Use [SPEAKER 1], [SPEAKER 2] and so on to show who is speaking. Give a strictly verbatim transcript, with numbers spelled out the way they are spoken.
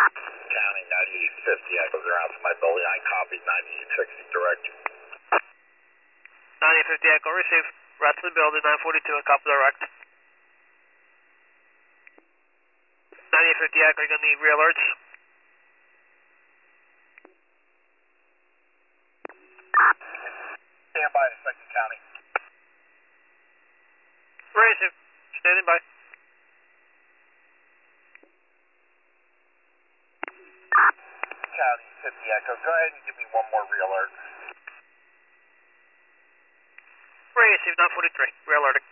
[SPEAKER 1] County ninety-eight fifty echoes around to my building. I copied ninety-eight sixty direct.
[SPEAKER 2] ninety-eight fifty echo, receive. Right to the building, nine forty-two, and copy direct. ninety-eight fifty echo, you're going to need re-alerts.
[SPEAKER 1] Stand by to second county.
[SPEAKER 2] Receive. Standing by.
[SPEAKER 1] County fifty echo, go ahead and give me one more re-alert.
[SPEAKER 2] Receive, nine forty-three, re-alerting.